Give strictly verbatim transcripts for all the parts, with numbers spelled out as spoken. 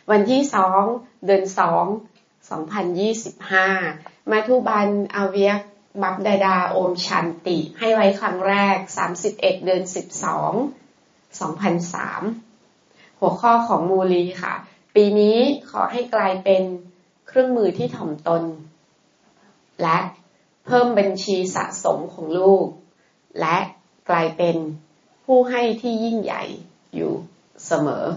วันที่สองเดือนสองสองพันยี่สิบห้ามาทุบันอาเวียกบัพดาดาโอมชันติให้ไว้ครั้งแรกสามสิบเอ็ดเดือนสิบสอง สองพันสามหัวข้อของมูลีค่ะปีนี้ขอให้กลายเป็นเครื่องมือที่ถ่อมตนและเพิ่มบัญชีสะสมของลูกและกลายเป็นผู้ให้ที่ยิ่งใหญ่อยู่เสมอ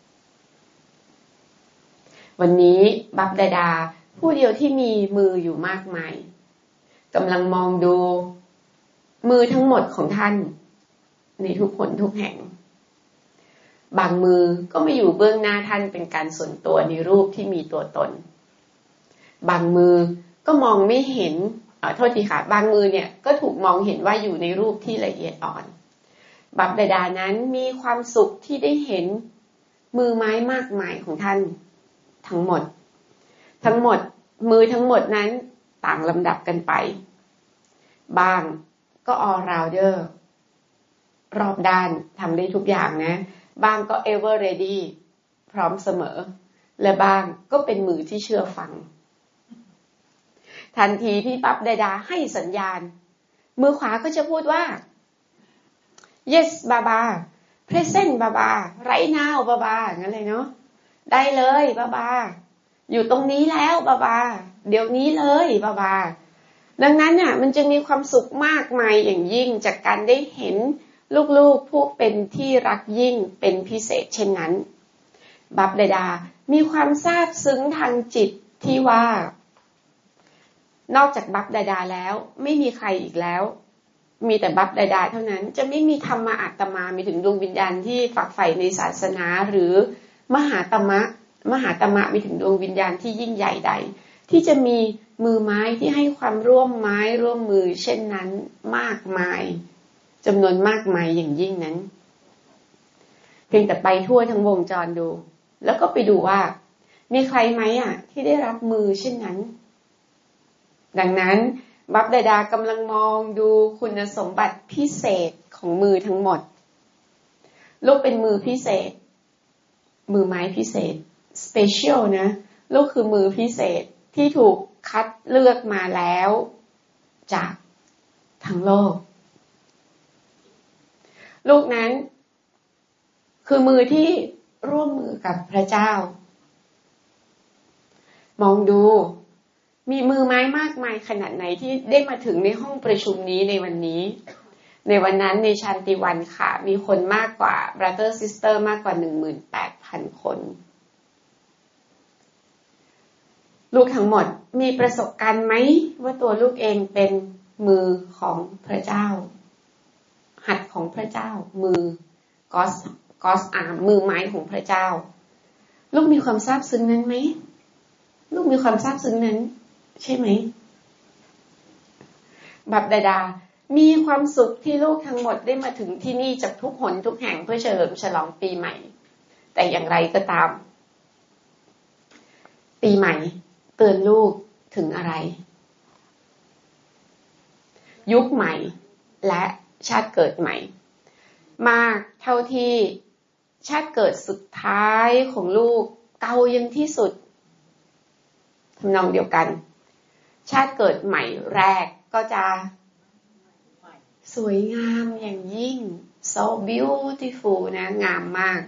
วันนี้บัพดาดาผู้เดียวที่มีมืออยู่มากมายกำลังมองดูมือทั้งหมดของท่านในทุกคนทุกแห่งบางมือก็ไม่อยู่เบื้องหน้าท่านเป็นการส่วนตัวในรูปที่มีตัวตนบางมือก็มองไม่เห็นเอ่อโทษทีค่ะบางมือเนี่ยก็ถูกมองเห็นว่าอยู่ในรูปที่ละเอียดอ่อนบัพดาดานั้นมีความสุขที่ได้เห็นมือไม้มากมายของท่านทั้งหมดทั้งหมดมือทั้งหมดนั้นต่างลำดับกันไปบางก็ all rounder รอบด้านทำได้ทุกอย่างนะบางก็ ever ready พร้อมเสมอและบางก็เป็นมือที่เชื่อฟังทันทีที่บัพดาดาให้สัญญาณมือขวาก็จะพูดว่า yes บาบา present บาบา right now บาบางั้นเลยเนาะได้เลยบาบาอยู่ตรงนี้แล้วบาบาเดี๋ยวนี้เลยบาบาดังนั้นเนี่ยมันจะมีความสุขมากมายอย่างยิ่งจากการได้เห็นลูกๆผู้เป็นที่รักยิ่งเป็นพิเศษเช่นนั้นบัพดาดามีความซาบซึ้งทางจิตที่ว่านอกจากบัพดาดาแล้วไม่มีใครอีกแล้วมีแต่บัพดาดาเท่านั้นจะไม่มีธรรมอาตมามีถึงดวงวิญญาณที่ฝักใฝ่ในศาสนาหรือมหาตมะมหาตมะมีถึงดวงวิญญาณที่ยิ่งใหญ่ใดที่จะมีมือไม้ที่ให้ความร่วมไม้ร่วมมือเช่นนั้นมากมายจำนวนมากมายอย่างยิ่งนั้นเพียงแต่ไปทั่วทั้งวงจรดูแล้วก็ไปดูว่ามีใครไหมอ่ะที่ได้รับมือเช่นนั้นดังนั้นบัพดาดากำลังมองดูคุณสมบัติพิเศษของมือทั้งหมดลูกเป็นมือพิเศษมือไม้พิเศษ special นะลูกคือมือพิเศษที่ถูกคัดเลือกมาแล้วจากทั้งโลกลูกนั้นคือมือที่ร่วมมือกับพระเจ้ามองดูมีมือไม้มากมายขนาดไหนที่ได้มาถึงในห้องประชุมนี้ในวันนี้ในวันนั้นในชันติวันค่ะมีคนมากกว่า brother sister มากกว่า หนึ่งหมื่นแปดพัน คนลูกทั้งหมดมีประสบการณ์ไหมว่าตัวลูกเองเป็นมือของพระเจ้าหัตถ์ของพระเจ้ามือ God's God's arm มือไม้ของพระเจ้าลูกมีความซาบซึ้งนั้นไหมลูกมีความซาบซึ้งนั้นใช่ไหมบัพดาดามีความสุขที่ลูกทั้งหมดได้มาถึงที่นี่จากทุกหนทุกแห่งเพื่อเฉลิมฉลองปีใหม่แต่อย่างไรก็ตามปีใหม่เตือนลูกถึงอะไรยุคใหม่และชาติเกิดใหม่มากเท่าที่ชาติเกิดสุดท้ายของลูกเก่ายังที่สุดทำนองเดียวกันชาติเกิดใหม่แรกก็จะสวยงามอย่างยิ่ง so beautiful นะงามมาก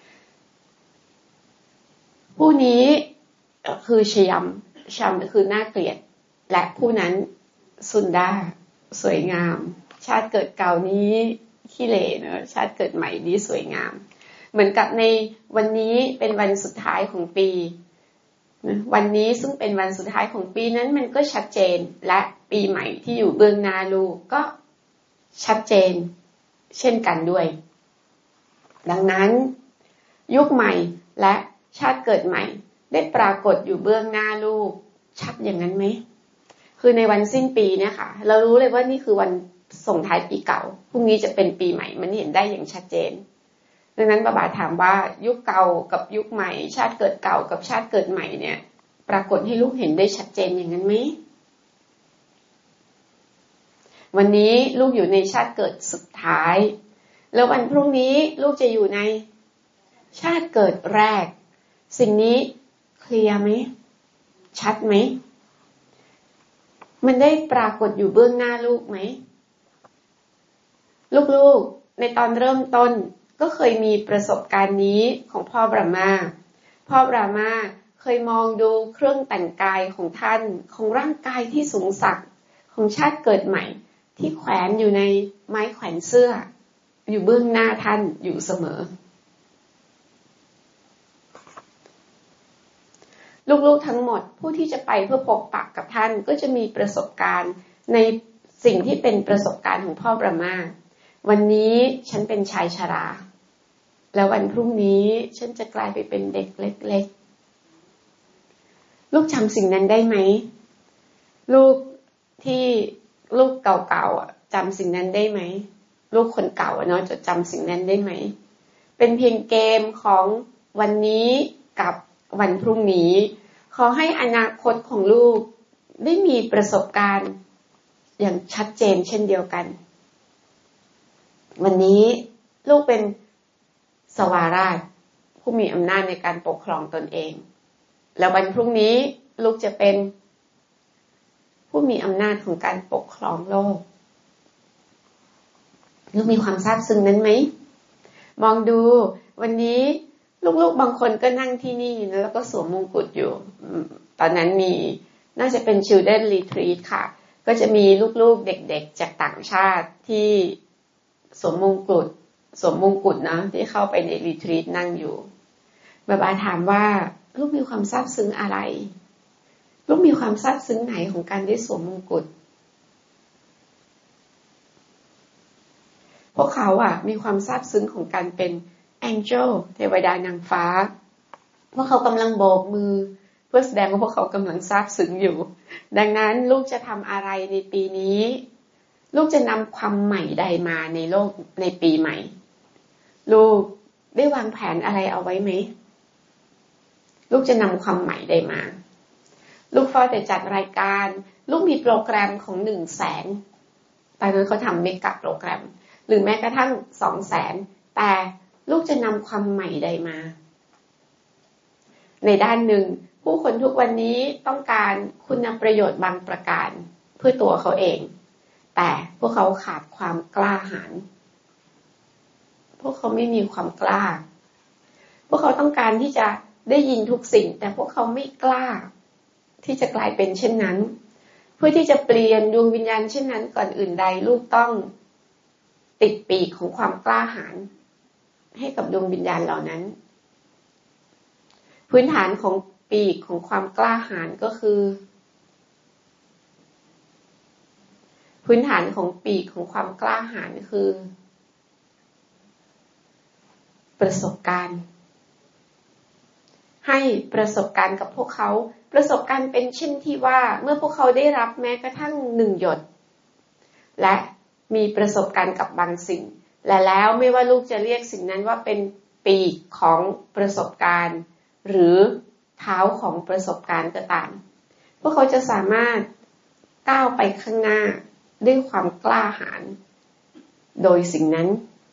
ผู้นี้คือชยัมชัมคือน่าเกลียดและผู้นั้นสุนดาสวยงามชาติเกิดเก่านี้ขี้เหร่เนอะชาติเกิดใหม่นี้สวยงามเหมือนกับในวันนี้เป็นวันสุดท้ายของปีวันนี้ซึ่งเป็นวันสุดท้ายของปีนั้นมันก็ชัดเจนและปีใหม่ที่อยู่เบื้องหน้าลูกก็ชัดเจนเช่นกันด้วยดังนั้นยุคใหม่และชาติเกิดใหม่ได้ปรากฏอยู่เบื้องหน้าลูกชัดอย่างนั้นไหมคือในวันสิ้นปีเนี่ยค่ะเรารู้เลยว่านี่คือวันส่งท้ายปีเก่าพรุ่งนี้จะเป็นปีใหม่มันเห็นได้อย่างชัดเจนดังนั้นบาบาถามว่ายุคเก่ากับยุคใหม่ชาติเกิดเก่ากับชาติเกิดใหม่เนี่ยปรากฏให้ลูกเห็นได้ชัดเจนอย่างนั้นไหมวันนี้ลูกอยู่ในชาติเกิดสุดท้ายแล้ววันพรุ่งนี้ลูกจะอยู่ในชาติเกิดแรกสิ่งนี้เคลียร์ไหมชัดไหมมันได้ปรากฏอยู่เบื้องหน้าลูกไหมลูกๆในตอนเริ่มต้นก็เคยมีประสบการณ์นี้ของพ่อบรามาพ่อบรามาเคยมองดูเครื่องแต่งกายของท่านของร่างกายที่สูงสักของชาติเกิดใหม่ที่แขวนอยู่ในไม้แขวนเสื้ออยู่เบื้องหน้าท่านอยู่เสมอลูกๆทั้งหมดผู้ที่จะไปเพื่อพบปะกับท่านก็จะมีประสบการณ์ในสิ่งที่เป็นประสบการณ์ของพ่อบรามาวันนี้ฉันเป็นชายชราแล้ววันพรุ่งนี้ฉันจะกลายไปเป็นเด็กเล็กๆลูกจำสิ่งนั้นได้ไหมลูกที่ลูกเก่าๆจำสิ่งนั้นได้ไหมลูกคนเก่าเนาะจะจำสิ่งนั้นได้ไหมเป็นเพียงเกมของวันนี้กับวันพรุ่งนี้ขอให้อนาคตของลูกได้มีประสบการณ์อย่างชัดเจนเช่นเดียวกันวันนี้ลูกเป็นสวาราชผู้มีอำนาจในการปกครองตนเองแล้ววันพรุ่งนี้ลูกจะเป็นผู้มีอำนาจของการปกครองโลกลูกมีความซาบซึ้งนั้นไหมมองดูวันนี้ลูกๆบางคนก็นั่งที่นี่แล้วก็สวมมงกุฎอยู่ตอนนั้นมีน่าจะเป็น Children Retreat ค่ะก็จะมีลูกๆเด็กๆจากต่างชาติที่สวมมงกุฎสวมมงกุฎนะที่เข้าไปใน Retreat นั่งอยู่บาบาถามว่าลูกมีความซาบซึ้งอะไรลูกมีความซาบซึ้งไหนของการได้สวมมงกุฎพวกเขาอ่ะมีความซาบซึ้งของการเป็นAngel เทวดานางฟ้าพวกเขากำลังโบกมือเพื่อแสดงว่าพวกเขากำลังซาบซึ้งอยู่ดังนั้นลูกจะทำอะไรในปีนี้ลูกจะนำความใหม่ใดมาในโลกในปีใหม่ลูกได้วางแผนอะไรเอาไว้ไหมลูกจะนำความใหม่ใดมาลูกฟอแต่จัดรายการลูกมีโปรแกรมของหนึ่งแสนตอนนั้นเขาทำเมกะโปรแกรมหรือแม้กระทั่งสองแสนแต่ลูกจะนำความใหม่ใดมาในด้านหนึ่งผู้คนทุกวันนี้ต้องการคุณประโยชน์บางประการเพื่อตัวเขาเองแต่พวกเขาขาดความกล้าหาญพวกเขาไม่มีความกล้าพวกเขาต้องการที่จะได้ยินทุกสิ่งแต่พวกเขาไม่กล้าที่จะกลายเป็นเช่นนั้นเพื่อที่จะเปลี่ยนดวงวิญญาณเช่นนั้นก่อนอื่นใดลูกต้องติดปีกของความกล้าหาญให้กับดวงวิญญาณเหล่านั้นพื้นฐานของปีกของความกล้าหาญก็คือพื้นฐานของปีกของความกล้าหาญคือประสบการณ์ให้ประสบการณ์กับพวกเขาประสบการณ์เป็นเช่นที่ว่าเมื่อพวกเขาได้รับแม้กระทั่งหนึ่งหยดและมีประสบการณ์กับบางสิ่งและแล้วไม่ว่าลูกจะเรียกสิ่งนั้นว่าเป็นปีกของประสบการณ์หรือเท้าของประสบการณ์ก็ตามพวกเขาจะสามารถก้าวไปข้างหน้าด้วยความกล้าหาญโดยสิ่งนั้น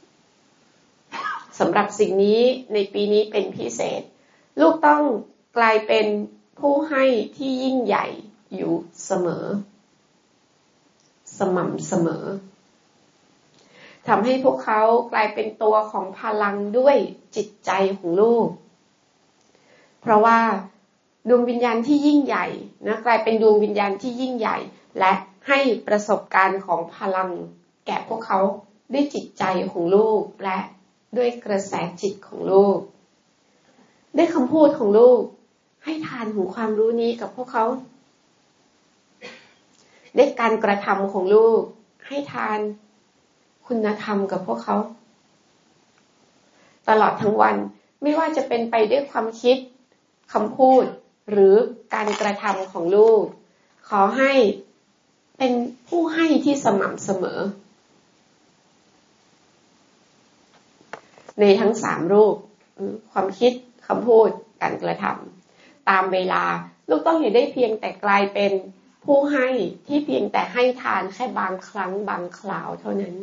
สำหรับสิ่งนี้ในปีนี้เป็นพิเศษลูกต้องกลายเป็นผู้ให้ที่ยิ่งใหญ่อยู่เสมอสม่ำเสมอทำให้พวกเขากลายเป็นตัวของพลังด้วยจิตใจของลูกเพราะว่าดวงวิญญาณที่ยิ่งใหญ่นะกลายเป็นดวงวิญญาณที่ยิ่งใหญ่และให้ประสบการณ์ของพลังแก่พวกเขาด้วยจิตใจของลูกและด้วยกระแสจิตของลูกด้วยคำพูดของลูกให้ทานของความรู้นี้กับพวกเขาด้วยการกระทำของลูกให้ทานคุณธรรมกับพวกเขาตลอดทั้งวันไม่ว่าจะเป็นไปด้วยความคิดคำพูดหรือการกระทำของลูกขอให้เป็นผู้ให้ที่สม่ำเสมอในทั้งสามรูปความคิดคำพูดการกระทำตามเวลาลูกต้องอย่าได้เพียงแต่กลายเป็นผู้ให้ที่เพียงแต่ให้ทานแค่บางครั้งบางคราวเท่านั้น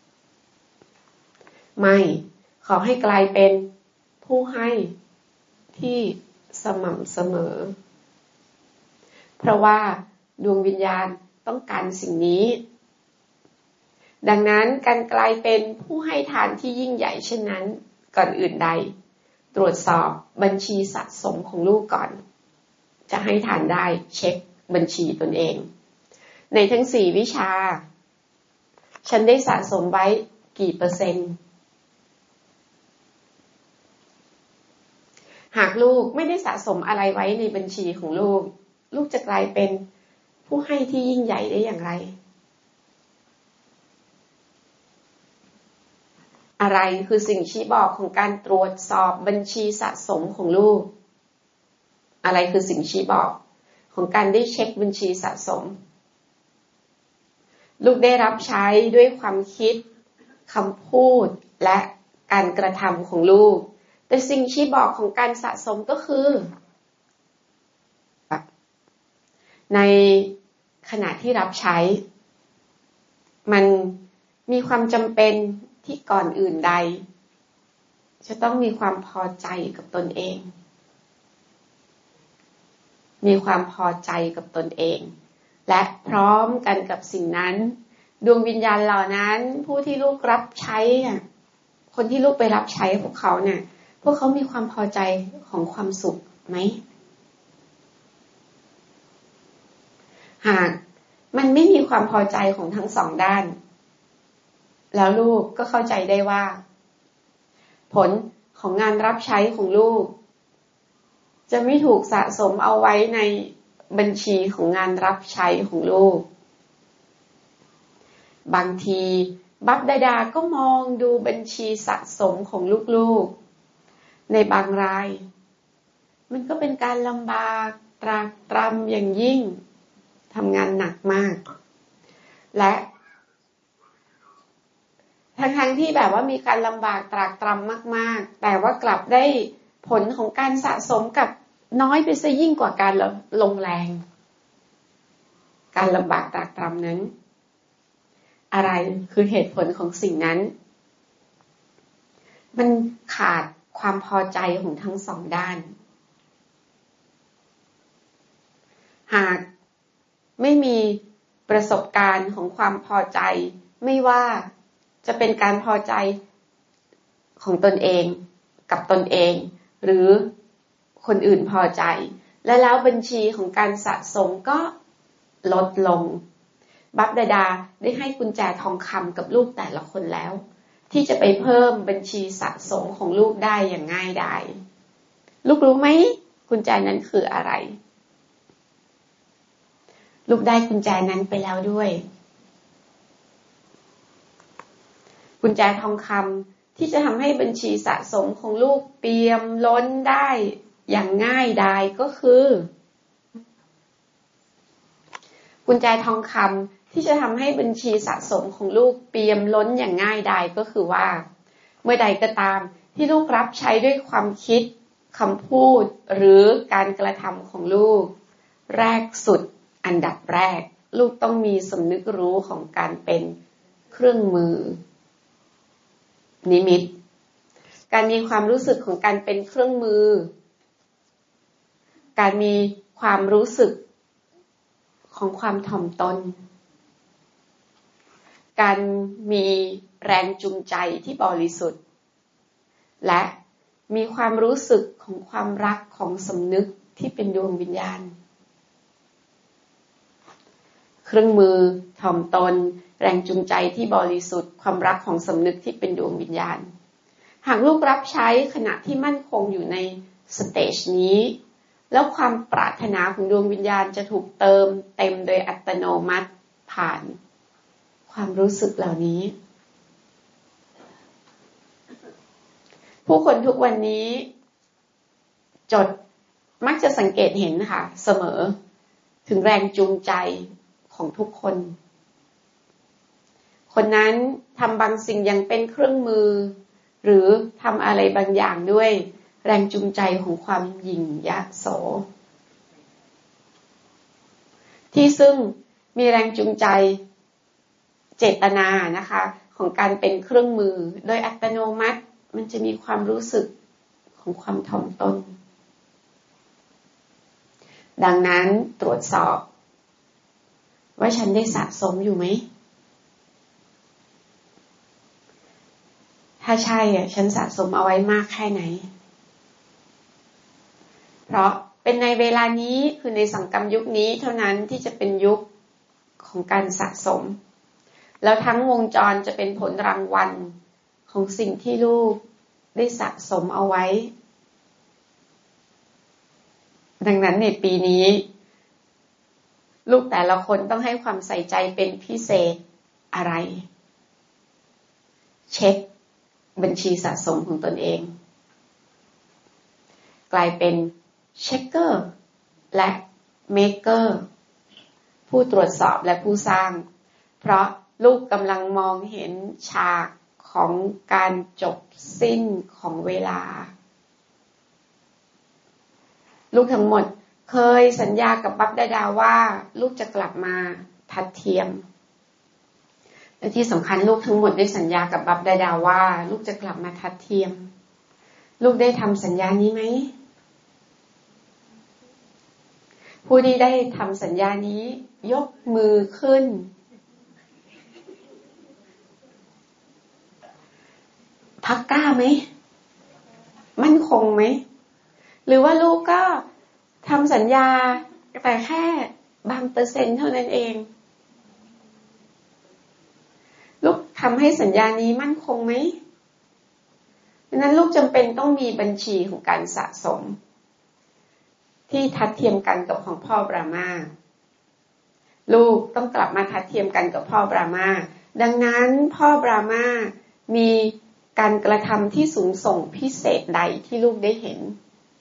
ไม่ขอให้กลายเป็นผู้ให้ที่สม่ำเสมอเพราะว่าดวงวิญญาณต้องการสิ่งนี้ดังนั้นการกลายเป็นผู้ให้ทานที่ยิ่งใหญ่เช่นนั้นก่อนอื่นใดตรวจสอบบัญชีสะสมของลูกก่อนจะให้ทานได้เช็คบัญชีตนเองในทั้งสี่วิชาฉันได้สะสมไว้กี่เปอร์เซ็นต์หากลูกไม่ได้สะสมอะไรไว้ในบัญชีของลูกลูกจะกลายเป็นผู้ให้ที่ยิ่งใหญ่ได้อย่างไรอะไรคือสิ่งชี้บอกของการตรวจสอบบัญชีสะสมของลูกอะไรคือสิ่งชี้บอกของการได้เช็คบัญชีสะสมลูกได้รับใช้ด้วยความคิดคำพูดและการกระทำของลูกแต่สิ่งชี้บอกของการสะสมก็คือในขณะที่รับใช้มันมีความจำเป็นที่ก่อนอื่นใดจะต้องมีความพอใจกับตนเองมีความพอใจกับตนเองและพร้อมกันกับสิ่งนั้นดวงวิญญาณเหล่านั้นผู้ที่ลูกรับใช้คนที่ลูกไปรับใช้พวกเขาเนี่ยพวกเขามีความพอใจของความสุขไหมหากมันไม่มีความพอใจของทั้งสองด้านแล้วลูกก็เข้าใจได้ว่าผลของงานรับใช้ของลูกจะไม่ถูกสะสมเอาไว้ในบัญชีของงานรับใช้ของลูกบางทีบัพดาดาก็มองดูบัญชีสะสมของลูกๆในบางรายมันก็เป็นการลำบากตรากตรำอย่างยิ่งทำงานหนักมากและทั้งๆที่แบบว่ามีการลำบากตรากตรำมากๆแต่ว่ากลับได้ผลของการสะสมกับน้อยไปซะยิ่งกว่าการลงแรงการลำบากตรากตรำนั้นอะไรคือเหตุผลของสิ่งนั้นมันขาดความพอใจของทั้งสองด้านหากไม่มีประสบการณ์ของความพอใจไม่ว่าจะเป็นการพอใจของตนเองกับตนเองหรือคนอื่นพอใจและแล้วบัญชีของการสะสมก็ลดลงบัพดาดาได้ให้กุญแจทองคำกับลูกแต่ละคนแล้วที่จะไปเพิ่มบัญชีสะสมของลูกได้อย่างง่ายดายลูกรู้ไหมกุญแจนั้นคืออะไรลูกได้กุญแจนั้นไปแล้วด้วยกุญแจทองคำที่จะทำให้บัญชีสะสมของลูกเปี่ยมล้นได้อย่างง่ายดายก็คือกุญแจทองคำที่จะทำให้บัญชีสะสมของลูกเปี่ยมล้นอย่างง่ายดายก็คือว่าเมื่อใดก็ตามที่ลูกรับใช้ด้วยความคิดคำพูดหรือการกระทำของลูกแรกสุดอันดับแรกลูกต้องมีสำนึกรู้ของการเป็นเครื่องมือนิมิตการมีความรู้สึกของการเป็นเครื่องมือการมีความรู้สึกของความถ่อมตนการมีแรงจูงใจที่บริสุทธิ์และมีความรู้สึกของความรักของสำนึกที่เป็นดวงวิญญาณเครื่องมือถ่อมตนแรงจูงใจที่บริสุทธิ์ความรักของสำนึกที่เป็นดวงวิญญาณหากลูกรับใช้ขณะที่มั่นคงอยู่ในสเตจนี้แล้วความปรารถนาของดวงวิญญาณจะถูกเติมเต็มโดยอัตโนมัติผ่านความรู้สึกเหล่านี้ผู้คนทุกวันนี้จดมักจะสังเกตเห็นค่ะเสมอถึงแรงจูงใจของทุกคนคนนั้นทำบางสิ่งอย่างเป็นเครื่องมือหรือทำอะไรบางอย่างด้วยแรงจูงใจของความหยิ่งยโสที่ซึ่งมีแรงจูงใจเจตนานะคะของการเป็นเครื่องมือโดยอัตโนมัติมันจะมีความรู้สึกของความถ่อมตนดังนั้นตรวจสอบว่าฉันได้สะสมอยู่ไหมถ้าใช่อ่ะฉันสะสมเอาไว้มากแค่ไหนเพราะเป็นในเวลานี้คือในสังคมยุคนี้เท่านั้นที่จะเป็นยุคของการสะสมแล้วทั้งวงจรจะเป็นผลรางวัลของสิ่งที่ลูกได้สะสมเอาไว้ดังนั้นในปีนี้ลูกแต่ละคนต้องให้ความใส่ใจเป็นพิเศษอะไรเช็คบัญชีสะสมของตนเองกลายเป็นเช็คเกอร์และเมคเกอร์ผู้ตรวจสอบและผู้สร้างเพราะลูกกำลังมองเห็นฉากของการจบสิ้นของเวลาลูกทั้งหมดเคยสัญญากับบัพดาดาว่าลูกจะกลับมาทัดเทียมและที่สำคัญลูกทั้งหมดได้สัญญากับบัพดาดาว่าลูกจะกลับมาทัดเทียมลูกได้ทำสัญญานี้ไหมผู้ที่ได้ทำสัญญานี้ยกมือขึ้นพักกล้าไหมมั่นคงไหมหรือว่าลูกก็ทำสัญญาแต่แค่บางเปอร์เซ็นต์เท่านั้นเองลูกทำให้สัญญานี้มั่นคงไหมดังนั้นลูกจำเป็นต้องมีบัญชีของการสะสมที่ทัดเทียมกันกับของพ่อบรามาลูกต้องกลับมาทัดเทียมกันกับพ่อบรามาดังนั้นพ่อบรามามีการกระทำที่สูงส่งพิเศษใดที่ลูกได้เห็น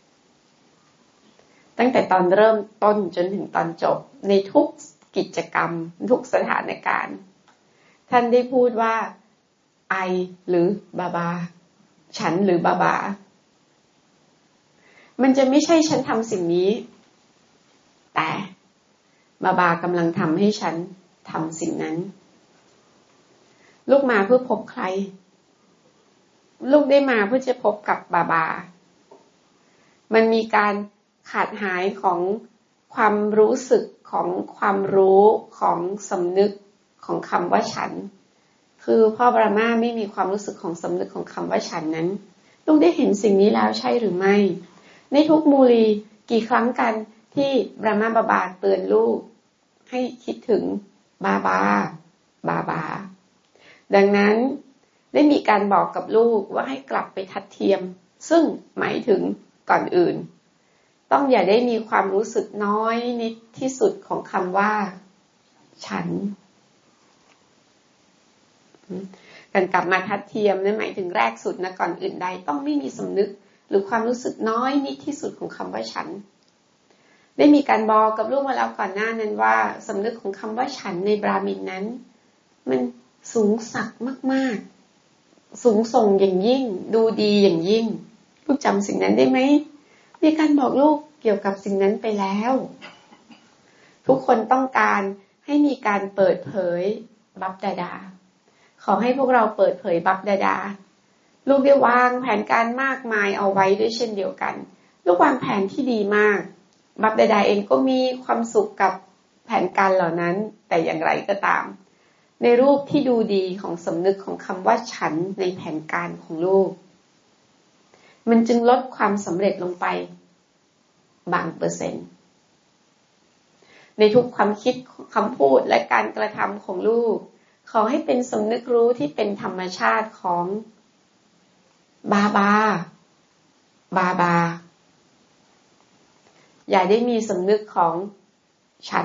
ตั้งแต่ตอนเริ่มต้นจนถึงตอนจบในทุกกิจกรรมทุกสถานการณ์ท่านได้พูดว่าไอหรือบาบาฉันหรือบาบามันจะไม่ใช่ฉันทำสิ่งนี้แต่บาบากำลังทำให้ฉันทำสิ่งนั้นลูกมาเพื่อพบใครลูกได้มาเพื่อจะพบกับบาบามันมีการขาดหายของความรู้สึกของความรู้ของสำนึกของคำว่าฉันคือพ่อบรามาไม่มีความรู้สึกของสำนึกของคำว่าฉันนั้นลูกได้เห็นสิ่งนี้แล้วใช่หรือไม่ในทุกมูลีกี่ครั้งกันที่บรามาบาบาเตือนลูกให้คิดถึงบาบาบาบาดังนั้นได้มีการบอกกับลูกว่าให้กลับไปทัดเทียมซึ่งหมายถึงก่อนอื่นต้องอย่าได้มีความรู้สึกน้อยนิดที่สุดของคำว่าฉันการกลับมาทัดเทียมนั่นหมายถึงแรกสุดนะก่อนอื่นใดต้องไม่มีสำนึกหรือความรู้สึกน้อยนิดที่สุดของคำว่าฉันได้มีการบอกกับลูกมาแล้วก่อนหน้านั้นว่าสำนึกของคำว่าฉันในบราหมินนั้นมันสูงสักมากๆสูงส่งอย่างยิ่งดูดีอย่างยิ่งลูกจำสิ่งนั้นได้ไหมมีการบอกลูกเกี่ยวกับสิ่งนั้นไปแล้วทุกคนต้องการให้มีการเปิดเผยบัพดาดาขอให้พวกเราเปิดเผยบัพดาดาลูกได้วางแผนการมากมายเอาไว้ด้วยเช่นเดียวกันลูกวางแผนที่ดีมากบัพดาดาเองก็มีความสุขกับแผนการเหล่านั้นแต่อย่างไรก็ตามในรูปที่ดูดีของสำนึกของคำว่าฉันในแผนการของลูกมันจึงลดความสำเร็จลงไปบางเปอร์เซ็นต์ในทุกความคิดคำพูดและการกระทำของลูกขอให้เป็นสำนึกรู้ที่เป็นธรรมชาติของบาบาบาบาอย่าได้มีสำนึกของฉัน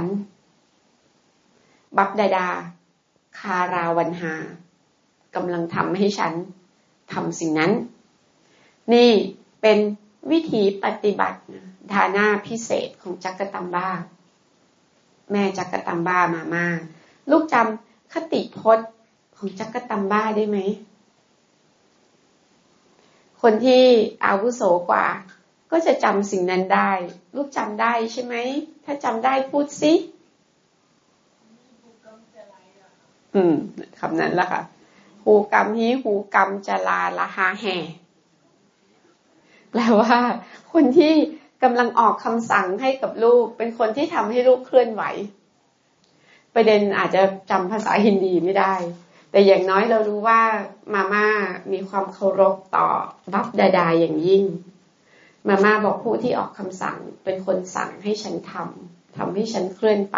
บัพดาดาคาราวันหากำลังทำให้ฉันทำสิ่งนั้นนี่เป็นวิธีปฏิบัติฐานะพิเศษของจักรตัมบาแม่จักรตัมบามามาลูกจำคติพจน์ของจักรตัมบาได้ไหมคนที่อาวุโสกว่าก็จะจำสิ่งนั้นได้ลูกจำได้ใช่ไหมถ้าจำได้พูดสิอืมคำนั้นละค่ะหูกรรมฮีหูกรรมจะลาละหาแห่แปลว่าคนที่กำลังออกคำสั่งให้กับลูกเป็นคนที่ทำให้ลูกเคลื่อนไหวประเด็นอาจจะจำภาษาฮินดีไม่ได้แต่อย่างน้อยเรารู้ว่ามาม่ามีความเคารพต่อบัพดาดาอย่างยิ่งมาม่าบอกผู้ที่ออกคำสั่งเป็นคนสั่งให้ฉันทำทำให้ฉันเคลื่อนไป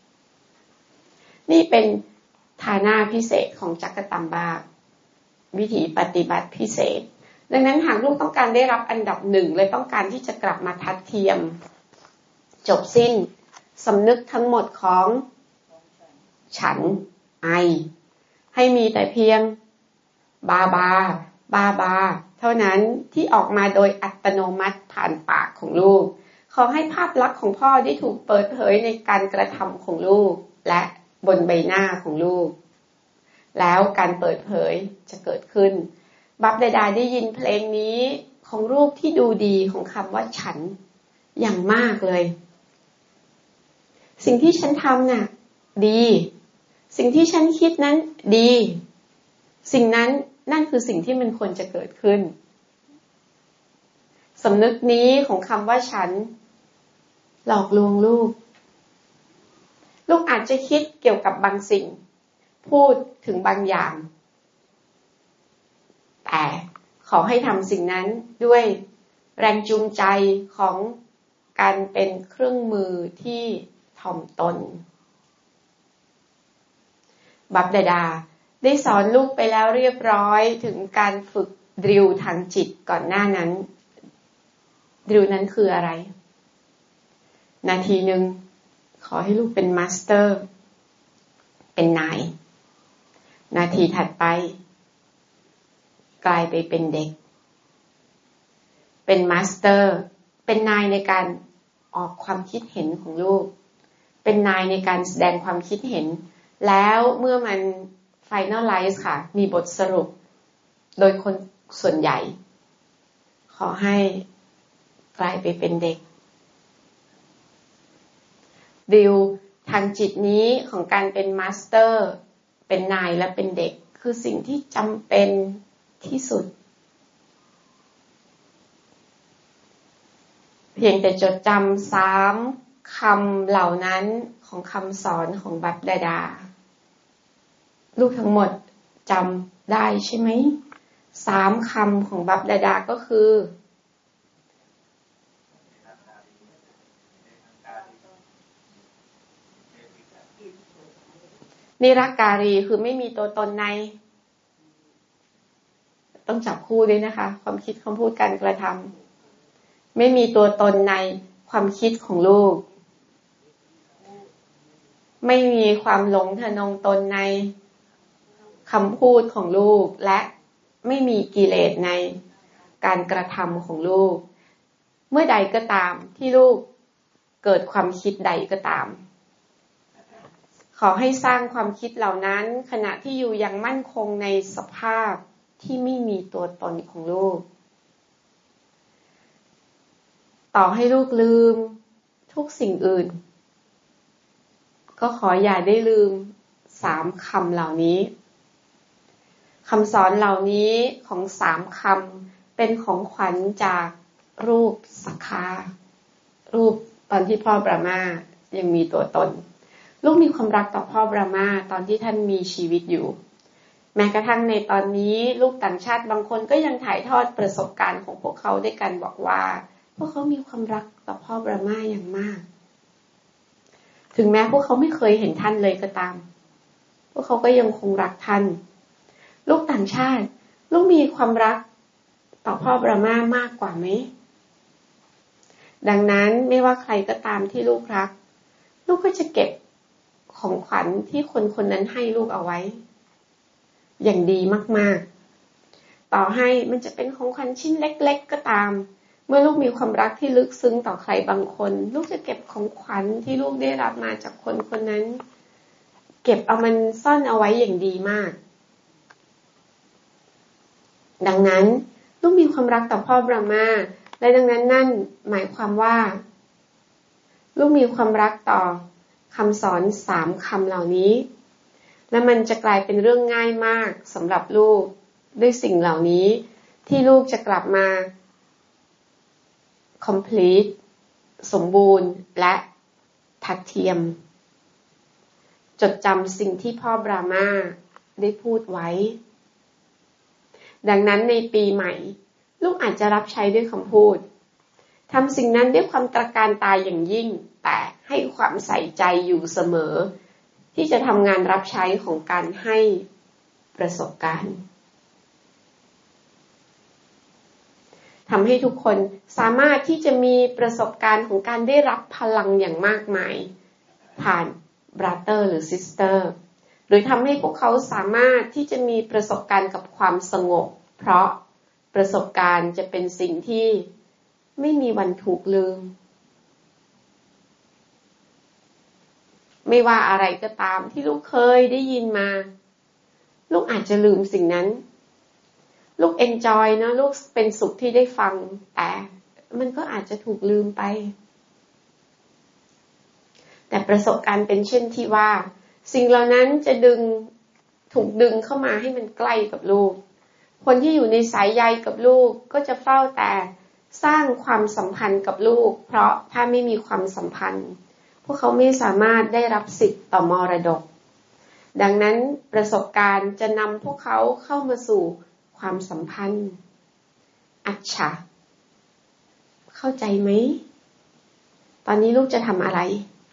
นี่เป็นฐานะพิเศษของจักรตัมบาวิธีปฏิบัติพิเศษดังนั้นหากลูกต้องการได้รับอันดับหนึ่งเลยต้องการที่จะกลับมาทัดเทียมจบสิ้นสำนึกทั้งหมดของฉันไอให้มีแต่เพียงบาบาบาบาเท่านั้นที่ออกมาโดยอัตโนมัติผ่านปากของลูกขอให้ภาพลักษณ์ของพ่อได้ถูกเปิดเผยในการกระทำของลูกและบนใบหน้าของลูกแล้วการเปิดเผยจะเกิดขึ้นบัพดาดาได้ยินเพลงนี้ของรูปที่ดูดีของคำว่าฉันอย่างมากเลยสิ่งที่ฉันทำน่ะดีสิ่งที่ฉันคิดนั้นดีสิ่งนั้นนั่นคือสิ่งที่มันควรจะเกิดขึ้นสำนึกนี้ของคำว่าฉันหลอกลวงลูกลูกอาจจะคิดเกี่ยวกับบางสิ่งพูดถึงบางอย่างแต่ขอให้ทำสิ่งนั้นด้วยแรงจูงใจของการเป็นเครื่องมือที่ถ่อมตนบัพดาดาได้สอนลูกไปแล้วเรียบร้อยถึงการฝึกดริลทางจิตก่อนหน้านั้นดริลนั้นคืออะไรนาทีหนึ่งขอให้ลูกเป็นมาสเตอร์เป็นนายนาทีถัดไปกลายไปเป็นเด็กเป็นมาสเตอร์เป็นนายในการออกความคิดเห็นของลูกเป็นนายในการแสดงความคิดเห็นแล้วเมื่อมัน finalize ค่ะมีบทสรุปโดยคนส่วนใหญ่ขอให้กลายไปเป็นเด็กดิวทางจิตนี้ของการเป็นมาสเตอร์เป็นนายและเป็นเด็กคือสิ่งที่จำเป็นที่สุดเพียงแต่จดจำสามคำเหล่านั้นของคำสอนของบัพดาดาลูกทั้งหมดจำได้ใช่ไหมสามคำของบัพดาดาก็คือนิรักการีคือไม่มีตัวตนในต้องจับคู่ด้วยนะคะความคิดคำพูดการกระทำไม่มีตัวตนในความคิดของลูกไม่มีความหลงทะนงตนในคำพูดของลูกและไม่มีกิเลสในการกระทำของลูกเมื่อใดก็ตามที่ลูกเกิดความคิดใดก็ตามขอให้สร้างความคิดเหล่านั้นขณะที่อยู่อย่างมั่นคงในสภาพที่ไม่มีตัวตนของลูกต่อให้ลูกลืมทุกสิ่งอื่นก็ขออย่าได้ลืมสามคำเหล่านี้คำสอนเหล่านี้ของสามคำเป็นของขวัญจากรูปสักขารูปตอนที่พ่อบรามายังมีตัวตนลูกมีความรักต่อพ่อบรามาตอนที่ท่านมีชีวิตอยู่แม้กระทั่งในตอนนี้ลูกต่างชาติบางคนก็ยังถ่ายทอดประสบการณ์ของพวกเขาด้วยกันบอกว่าพวกเขามีความรักต่อพ่อบรามาอย่างมากถึงแม้พวกเขาไม่เคยเห็นท่านเลยก็ตามพวกเขาก็ยังคงรักท่านลูกต่างชาติลูกมีความรักต่อพ่อบรามา มากกว่าไหมดังนั้นไม่ว่าใครก็ตามที่ลูกรักลูกก็จะเก็บของขวัญที่คนคนนั้นให้ลูกเอาไว้อย่างดีมากๆต่อให้มันจะเป็นของขวัญชิ้นเล็กๆก็ตามเมื่อลูกมีความรักที่ลึกซึ้งต่อใครบางคนลูกจะเก็บของขวัญที่ลูกได้รับมาจากคนคนนั้นเก็บเอามันซ่อนเอาไว้อย่างดีมากดังนั้นลูกมีความรักต่อพ่อบรามาและดังนั้นนั่นหมายความว่าลูกมีความรักต่อคำสอนสามคำเหล่านี้และมันจะกลายเป็นเรื่องง่ายมากสำหรับลูกด้วยสิ่งเหล่านี้ที่ลูกจะกลับมา complete สมบูรณ์และทัดเทียมจดจำสิ่งที่พ่อบรามาได้พูดไว้ดังนั้นในปีใหม่ลูกอาจจะรับใช้ด้วยคำพูดทำสิ่งนั้นด้วยความตระการตาอย่างยิ่งแต่ให้ความใส่ใจอยู่เสมอที่จะทำงานรับใช้ของการให้ประสบการณ์ทำให้ทุกคนสามารถที่จะมีประสบการณ์ของการได้รับพลังอย่างมากมายผ่าน brother หรือ sister หรือทำให้พวกเขาสามารถที่จะมีประสบการณ์กับความสงบเพราะประสบการณ์จะเป็นสิ่งที่ไม่มีวันถูกลืมไม่ว่าอะไรก็ตามที่ลูกเคยได้ยินมาลูกอาจจะลืมสิ่งนั้นลูกเอนจอยนะลูกเป็นสุขที่ได้ฟังแต่มันก็อาจจะถูกลืมไปแต่ประสบการณ์เป็นเช่นที่ว่าสิ่งเหล่านั้นจะดึงถูกดึงเข้ามาให้มันใกล้กับลูกคนที่อยู่ในสายใยกับลูกก็จะเฝ้าแต่สร้างความสัมพันธ์กับลูกเพราะถ้าไม่มีความสัมพันธ์พวกเขาไม่สามารถได้รับสิทธิ์ต่อมรดกดังนั้นประสบการณ์จะนำพวกเขาเข้ามาสู่ความสัมพันธ์อัจฉะเข้าใจไหมตอนนี้ลูกจะทำอะไร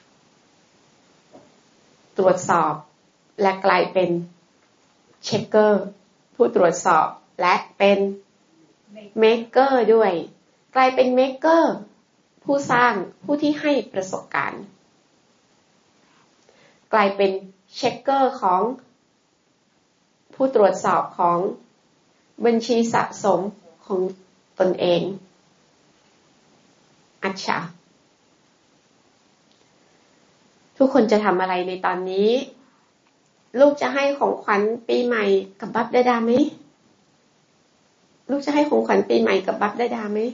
ตรวจสอบและกลายเป็นเช็คเกอร์ผู้ตรวจสอบและเป็นเมคเกอร์ด้วยกลายเป็นเมคเกอร์ผู้สร้างผู้ที่ให้ประสบการณ์กลายเป็นเช็คเกอร์ของผู้ตรวจสอบของบัญชีสะสมของตนเองอัจฉะทุกคนจะทำอะไรในตอนนี้ลูกจะให้ของขวัญปีใหม่กับบัพดาดาไหมลูกจะให้ของขวัญปีใหม่กับบัพดาดาไหม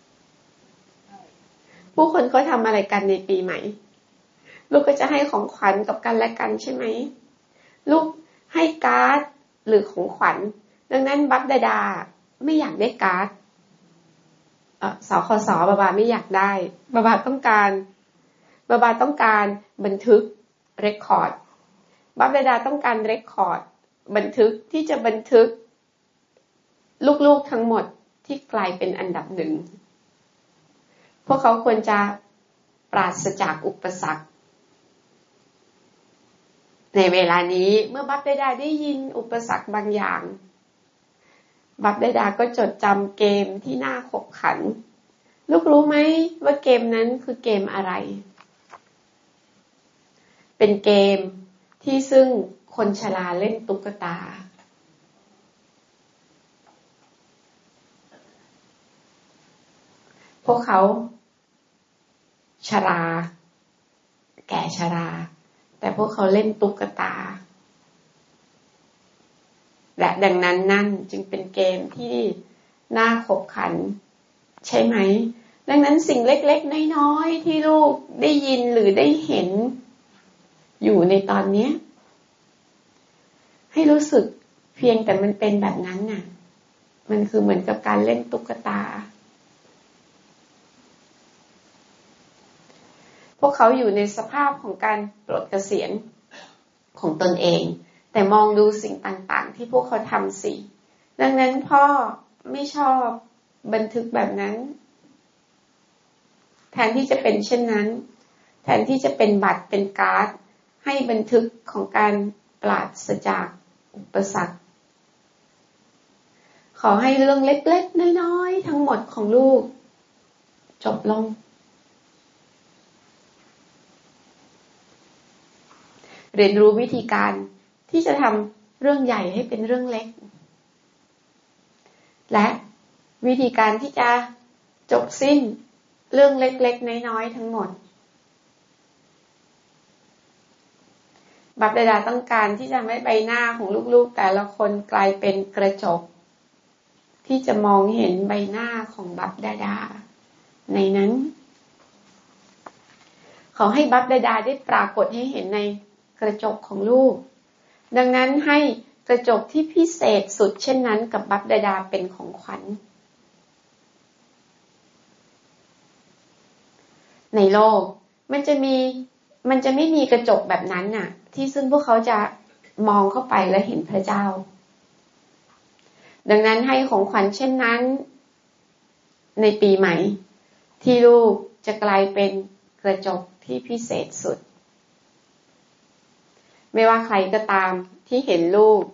ผู้คนเขาทำอะไรกันในปีใหม่ลูกก็จะให้ของขวัญกับกันและกันใช่ไหมลูกให้การ์ดหรือของขวัญดังนั้นบัพดาดาไม่อยากได้การ์ดเอ่อสคสบาบาไม่อยากได้บาบาต้องการบาบาต้องการบันทึกเรคคอร์ดบัพดาดาต้องการเรคคอร์ดบันทึกที่จะบันทึกลูกๆทั้งหมดที่กลายเป็นอันดับหนึ่งพวกเขาควรจะปราศจากอุปสรรคในเวลานี้เมื่อบัพดาดาได้ยินอุปสรรคบางอย่างบัพดาดาก็จดจำเกมที่น่าขบขันลูกรู้ไหมว่าเกมนั้นคือเกมอะไรเป็นเกมที่ซึ่งคนชราเล่นตุ๊กตาพวกเขาชราแก่ชราแต่พวกเขาเล่นตุ๊กตาและดังนั้นนั่นจึงเป็นเกมที่น่าขบขันใช่ไหมดังนั้นสิ่งเล็กๆน้อยๆที่ลูกได้ยินหรือได้เห็นอยู่ในตอนนี้ให้รู้สึกเพียงแต่มันเป็นแบบนั้นน่ะมันคือเหมือนกับการเล่นตุ๊กตาพวกเขาอยู่ในสภาพของการปลดเกษียณของตนเองแต่มองดูสิ่งต่างๆที่พวกเขาทำสิดังนั้นพ่อไม่ชอบบันทึกแบบนั้นแทนที่จะเป็นเช่นนั้นแทนที่จะเป็นบัตรเป็นการ์ดให้บันทึกของการปราศจากอุปสรรคขอให้เรื่องเล็กๆน้อยๆทั้งหมดของลูกจบลงเรียนรู้วิธีการที่จะทำเรื่องใหญ่ให้เป็นเรื่องเล็กและวิธีการที่จะจบสิ้นเรื่องเล็กๆน้อยๆทั้งหมดบัพดาดาต้องการที่จะให้ใบหน้าของลูกๆแต่ละคนกลายเป็นกระจกที่จะมองเห็นใบหน้าของบัพดาดาในนั้นขอให้บัพดาดาได้ปรากฏให้เห็นในกระจกของลูกดังนั้นให้กระจกที่พิเศษสุดเช่นนั้นกับบัพดาดาเป็นของขวัญในโลกมันจะมีมันจะไม่มีกระจกแบบนั้นน่ะที่ซึ่งพวกเขาจะมองเข้าไปและเห็นพระเจ้าดังนั้นให้ของขวัญเช่นนั้นในปีใหม่ที่ลูกจะกลายเป็นกระจกที่พิเศษสุดไม่ว่าใครก็ตามที่เห็นลูก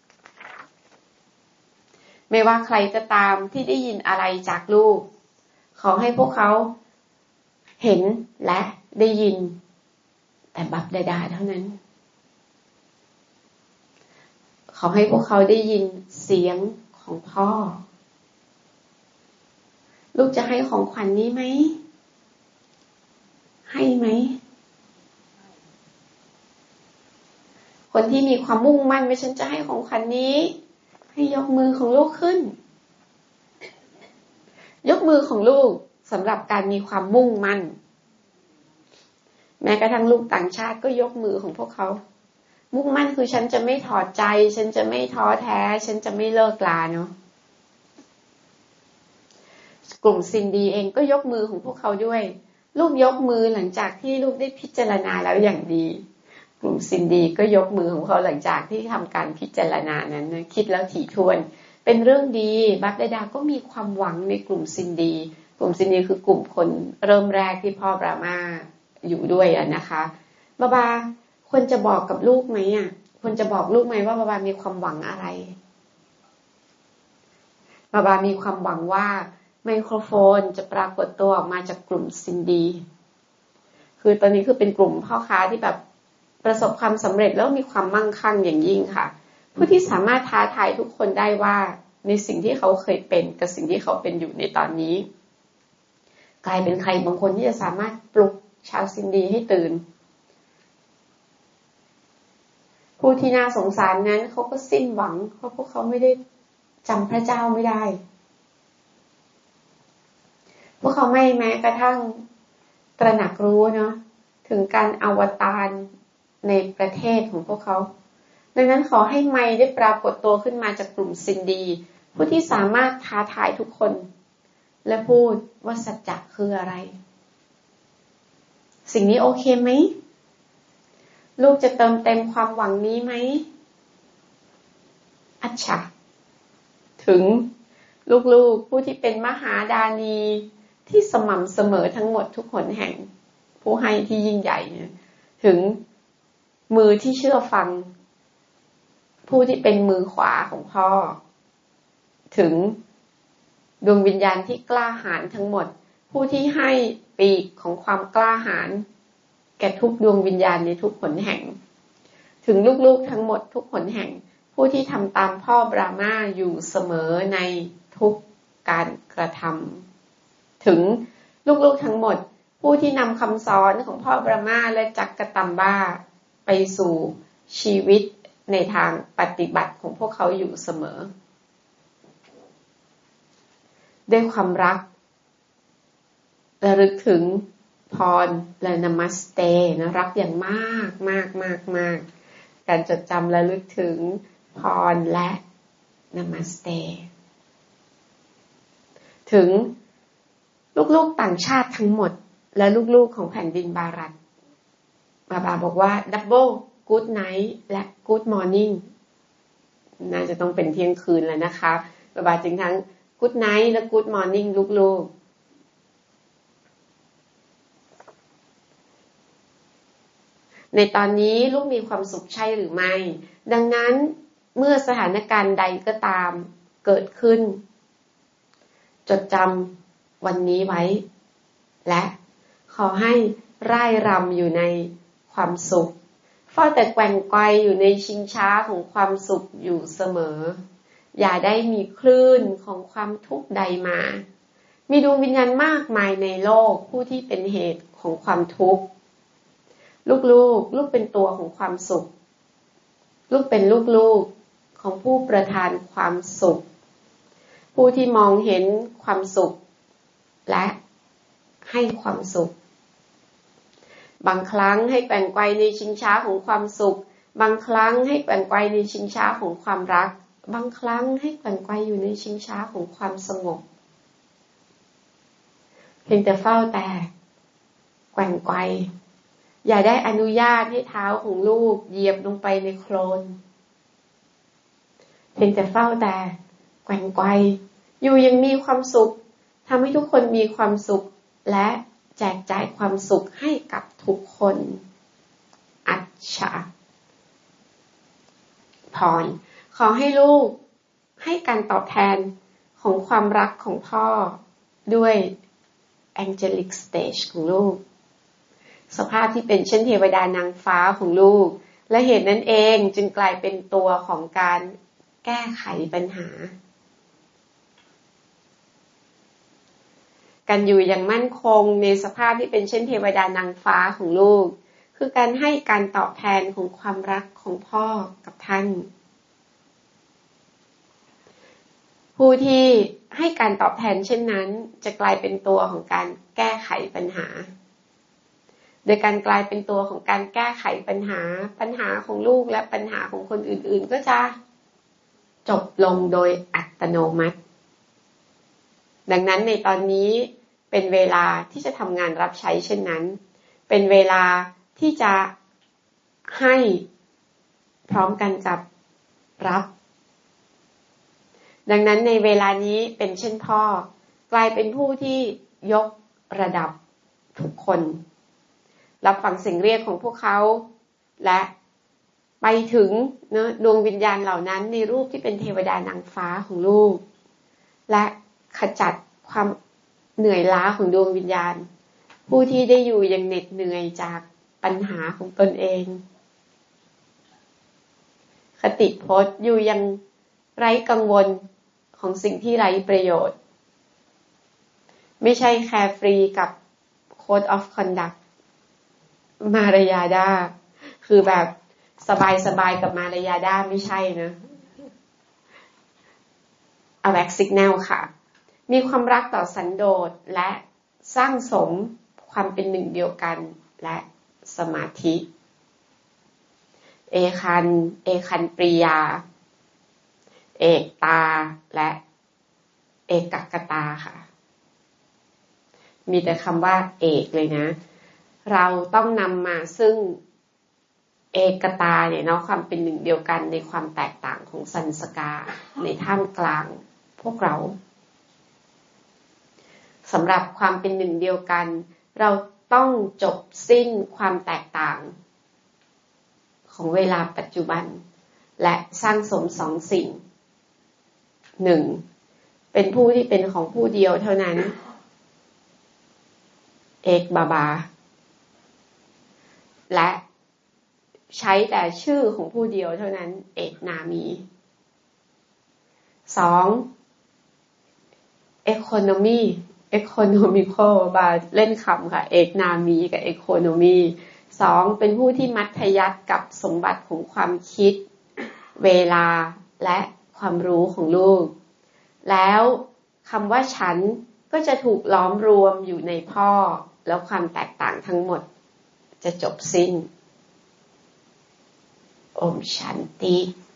ไม่ว่าใครก็ตามที่ได้ยินอะไรจากลูกขอให้พวกเขาเห็นและได้ยินแต่บัพดาดาเท่านั้นขอให้พวกเขาได้ยินเสียงของพ่อลูกจะให้ของขวัญ น, นี้ไหมให้ไหมคนที่มีความมุ่งมั่นว่าฉันจะให้ของขวัญ น, นี้ให้ยกมือของลูกขึ้นยกมือของลูกสำหรับการมีความมุ่งมั่นแม้กระทั่งลูกต่างชาติก็ยกมือของพวกเขามุ่งมั่นคือฉันจะไม่ถอดใจฉันจะไม่ท้อแท้ฉันจะไม่เลิกลาเนาะกลุ่มซินดีเองก็ยกมือของพวกเขาด้วยลูกยกมือหลังจากที่ลูกได้พิจารณาแล้วอย่างดีกลุ่มซินดีก็ยกมือของเขาหลังจากที่ทำการพิจารณานั้นนะคิดแล้วถี่ถ้วนเป็นเรื่องดีบัพดาดาก็มีความหวังในกลุ่มซินดีกลุ่มซินดีคือกลุ่มคนเริ่มแรกที่พ่อบรามาอยู่ด้วยอ่ะนะคะบาบาควรจะบอกกับลูกไหมอ่ะควรจะบอกลูกไหมว่าบาบามีความหวังอะไรบาบามีความหวังว่าไมโครโฟนจะปรากฏตัวออกมาจากกลุ่มซินดีคือตอนนี้คือเป็นกลุ่มพ่อค้าที่แบบประสบความสำเร็จแล้วมีความมั่งคั่งอย่างยิ่งค่ะผู้ที่สามารถท้าทายทุกคนได้ว่าในสิ่งที่เขาเคยเป็นกับสิ่งที่เขาเป็นอยู่ในตอนนี้กลายเป็นใครบางคนที่จะสามารถปลุกชาวซินดีให้ตื่นผู้ที่น่าสงสารนั้นเขาก็สิ้นหวังเพราะพวกเขาไม่ได้จำพระเจ้าไม่ได้พวกเขาไม่แม้กระทั่งตระหนักรู้เนาะถึงการอวตารในประเทศของพวกเขาดังนั้นขอให้ไมค์ได้ปรากฏตัวขึ้นมาจากกลุ่มซินดีผู้ที่สามารถท้าทายทุกคนและพูดว่าสัจจะคืออะไรสิ่งนี้โอเคไหมลูกจะเติมเต็มความหวังนี้ไหมอัจฉะถึงลูกๆผู้ที่เป็นมหาดานีที่สม่ำเสมอทั้งหมดทุกหนแห่งผู้ให้ที่ยิ่งใหญ่เนี่ยถึงมือที่เชื่อฟังผู้ที่เป็นมือขวาของพ่อถึงดวงวิญญาณที่กล้าหาญทั้งหมดผู้ที่ให้ปีกของความกล้าหาญแก่ทุกดวงวิญญาณในทุกหนแห่งถึงลูกๆทั้งหมดทุกหนแห่งผู้ที่ทำตามพ่อบรามาอยู่เสมอในทุกการกระทำถึงลูกๆทั้งหมดผู้ที่นำคำสอนของพ่อบรามาและจักกตัมบ้าไปสู่ชีวิตในทางปฏิบัติของพวกเขาอยู่เสมอด้วยความรักระลึกถึงพรและนามัสเตนะรักอย่างมากมากมากมากการจดจำระลึกถึงพรและนามัสเตถึงลูกๆต่างชาติทั้งหมดและลูกๆของแผ่นดินบารัตบาบาบอกว่าดับเบิลกู๊ดไนท์และกู๊ดมอร์นิ่งน่าจะต้องเป็นเที่ยงคืนแล้วนะคะบาบาจึงทั้งกู๊ดไนท์และกู๊ดมอร์นิ่งลูกๆในตอนนี้ลูกมีความสุขใช่หรือไม่ดังนั้นเมื่อสถานการณ์ใดก็ตามเกิดขึ้นจดจำวันนี้ไว้และขอให้ร่ายรำอยู่ในความสุขเฝ้าแต่แกว่งไกวอยู่ในชิงช้าของความสุขอยู่เสมออย่าได้มีคลื่นของความทุกข์ใดมามีดวงวิญญาณมากมายในโลกผู้ที่เป็นเหตุของความทุกข์ลูกๆ ลูกลูกเป็นตัวของความสุขลูกเป็นลูกๆของผู้ประทานความสุขผู้ที่มองเห็นความสุขและให้ความสุขบางครั้งให้แกว่งไกวในชิงช้าของความสุขบางครั้งให้แกว่งไกวในชิงช้าของความรักบางครั้งให้แกว่งไกวอยู่ในชิงช้าของความสงบเพียงแต่เฝ้าแต่แกว่งไกวอย่าได้อนุญาตให้เท้าของลูกเหยียบลงไปในโคลนเพียงแต่เฝ้าแต่แกว่งไกวอยู่ยังมีความสุขทำให้ทุกคนมีความสุขและแจกจ่ายความสุขให้กับทุกคนอัจฉาพรขอให้ลูกให้การตอบแทนของความรักของพ่อด้วย angelic stage ของลูกสภาพที่เป็นเช่นเทวดานางฟ้าของลูกและเหตุนั้นเองจึงกลายเป็นตัวของการแก้ไขปัญหาการอยู่อย่างมั่นคงในสภาพที่เป็นเช่นเทวดานางฟ้าของลูกคือการให้การตอบแทนของความรักของพ่อกับท่านผู้ที่ให้การตอบแทนเช่นนั้นจะกลายเป็นตัวของการแก้ไขปัญหาโดยการกลายเป็นตัวของการแก้ไขปัญหาปัญหาของลูกและปัญหาของคนอื่นๆก็จะจบลงโดยอัตโนมัติดังนั้นในตอนนี้เป็นเวลาที่จะทำงานรับใช้เช่นนั้นเป็นเวลาที่จะให้พร้อมกันกับรับดังนั้นในเวลานี้เป็นเช่นพ่อกลายเป็นผู้ที่ยกระดับทุกคนรับฟังเสียงเรียกของพวกเขาและไปถึงนะดวงวิญญาณเหล่านั้นในรูปที่เป็นเทวดานางฟ้าของลูกและขจัดความเหนื่อยล้าของดวงวิญญาณผู้ที่ได้อยู่อย่างเหน็ดเหนื่อยจากปัญหาของตนเองคติพจน์อยู่ยังไร้กังวลของสิ่งที่ไร้ประโยชน์ไม่ใช่แคร์ฟรีกับ Code of Conduct มารยาด้าคือแบบสบายๆกับมารยาด้าไม่ใช่นะ Awake Signal ค่ะมีความรักต่อสันโดษและสร้างสมความเป็นหนึ่งเดียวกันและสมาธิเอคันเอคันปริยาเอกตาและเอกกตาค่ะมีแต่คำว่าเอกเลยนะเราต้องนำมาซึ่งเอกตาเนี่ยเนาะความเป็นหนึ่งเดียวกันในความแตกต่างของสันสกาในท่ามกลางพวกเราสำหรับความเป็นหนึ่งเดียวกันเราต้องจบสิ้นความแตกต่างของเวลาปัจจุบันและสร้างสมสองสิ่งหนึ่งเป็นผู้ที่เป็นของผู้เดียวเท่านั้นเอกบาบาและใช้แต่ชื่อของผู้เดียวเท่านั้นเอกนามีสอง economy economical บาเล่นคำค่ะเอกนามีกับ economy สองเป็นผู้ที่มัธยัสถ์กับสมบัติของความคิดเวลาและความรู้ของลูกแล้วคำว่าฉันก็จะถูกล้อมรวมอยู่ในพ่อแล้วความแตกต่างทั้งหมดจะจบสิ้นโอมชันติ